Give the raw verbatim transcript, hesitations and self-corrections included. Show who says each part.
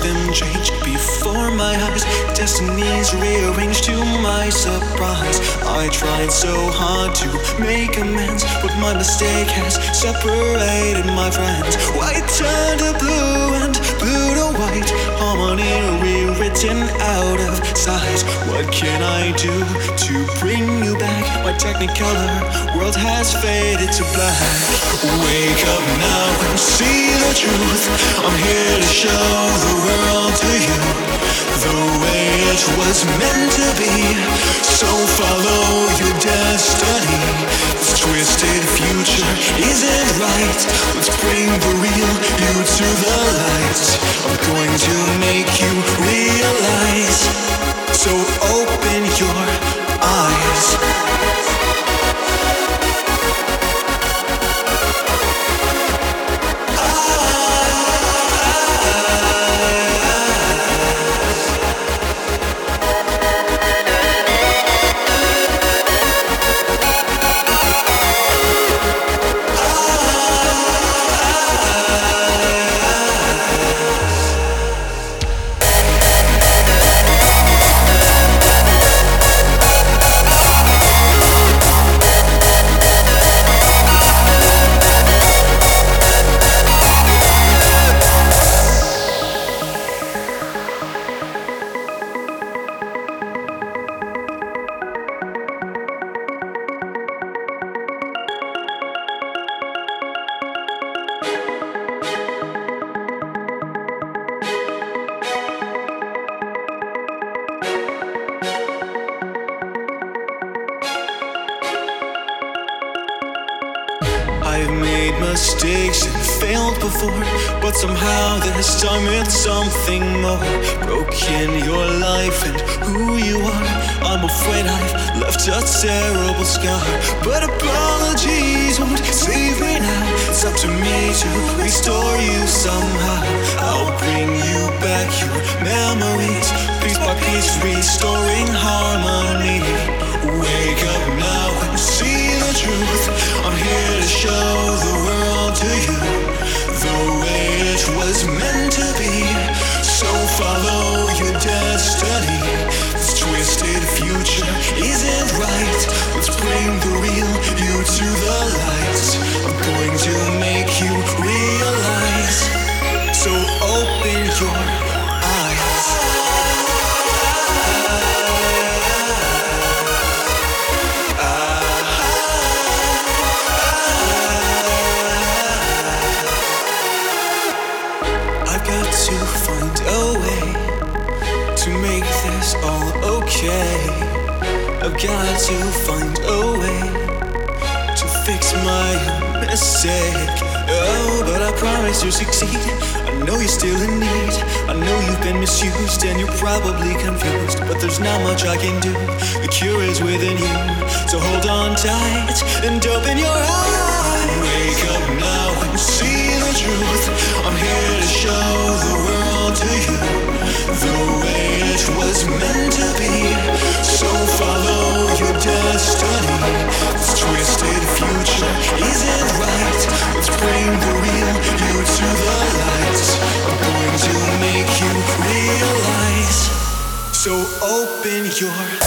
Speaker 1: them change before my eyes. Destinies rearranged to my surprise. I tried so hard to make amends, but my mistake has separated my friends. White turned to blue and blue to white, harmony rewritten out of sight. What can I do to bring you back? My technicolor world has faded to black. Wake up now and see the truth. I'm here to show the world to you the way it was meant to be. So follow your destiny. This twisted future isn't right. Let's bring the real you to the light. I'm going to make you realize. So open your eyes. I've made mistakes and failed before, but somehow this time it's something more. Broken your life and who you are. I'm afraid I've left a terrible scar, but apologies won't save me now. It's up to me to restore you somehow. I'll bring you back your memories, piece by piece, restoring harmony. Wake up now and see the truth. I'm here to show the world to you the way it was meant to be. So follow your destiny. This twisted future isn't right. Let's bring the real you to the light. I'm going to make you realize. So open your eyes. To find a way to make this all okay. I've got to find a way to fix my mistake. Oh, but I promise to succeed. I know you're still in need. I know you've been misused and you're probably confused, but there's not much I can do. The cure is within you, so hold on tight and open your eyes. Wake up now and see the truth. I'm here to show the world to you the way it was meant to be. So follow your destiny. This twisted future isn't right. Let's bring the real you to the light. I'm going to make you realize. So open your